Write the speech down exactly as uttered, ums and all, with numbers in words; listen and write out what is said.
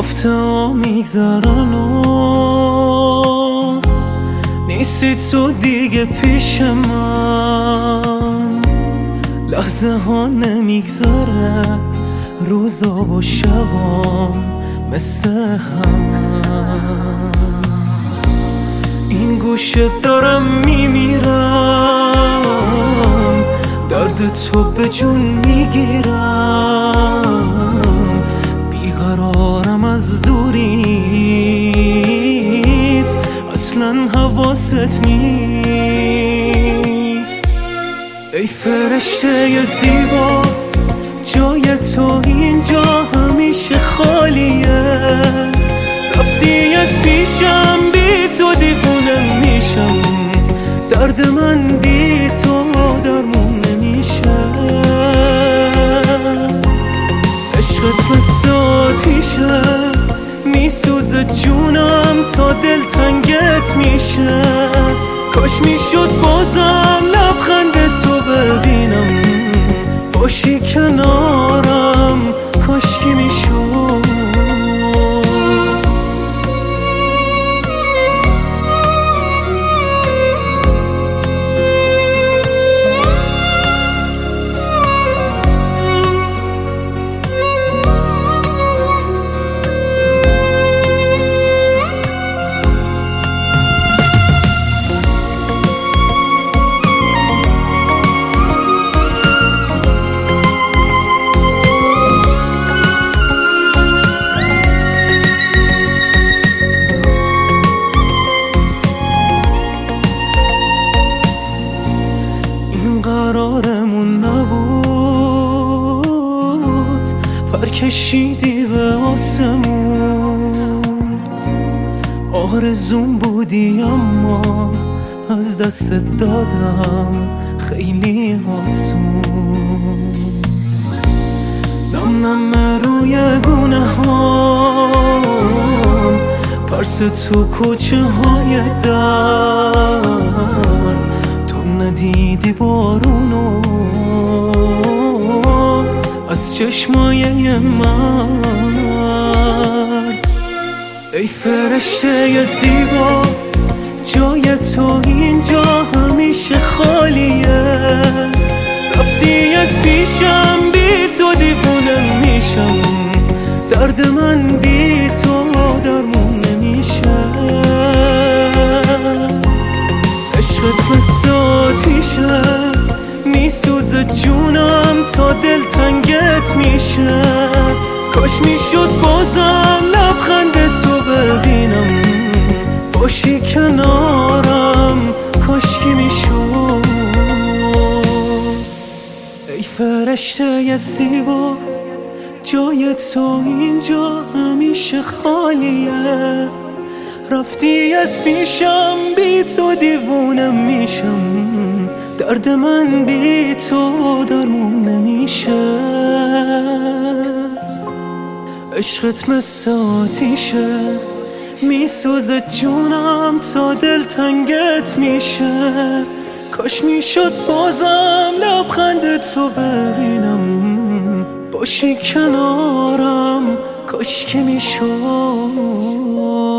هفته ها میگذرن و نیستی تو دیگه پیش من، لحظه ها نمیگذره روزا و شبام مثل هم. این گوشه دارم میمیرم، درد تو به جون میگیرم، بیقرارم از دوریت، اصلا حواست نیست. ای فرشته زیبا، جای تو اینجا همیشه خالیه، رفتی از پیشم، بی تو دیوونه میشم، درد من بی تو درمون نمیشه. عشقت مثل آتیشه، میسوزه جونم تا دل تنگت میشه، کاش میشد بازم لبخند تو ببینم، باشی کنارم، کاش که میشد. قرارمون نبود، پر کشیدی به آسمون، آرزون بودی اما از دست دادم خیلی آسون. نم نم روی گونه هام، پرس تو کوچه های در، ندیدی بارونو از چشمای من. ای فرشته زیبا، جای تو اینجا همیشه خالیه، رفتی از پیشم، بی تو دیوونه میشم، درد من بی تو درمون نمیشه. عشقت مثل آتیشه، میسوزه جونم تا دل تنگت میشه، کاش میشد بازم لبخند تو ببینم، باشی کنارم، کاش که میشد. ای فرشته زیبا، جای تو اینجا همیشه خالیه، رفتی از پیشم، بی تو دیوونه میشم، درد من بی تو درمون نمیشه. عشقت مثل آتیشه، میسوزه جونم تا دل تنگت میشه، کاش میشد بازم لبخند تو ببینم، باشی کنارم، کاش که میشد.